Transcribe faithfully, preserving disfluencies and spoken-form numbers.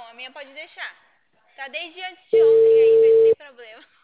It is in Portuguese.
a minha pode deixar. Tá desde antes de ontem aí, mas sem problema.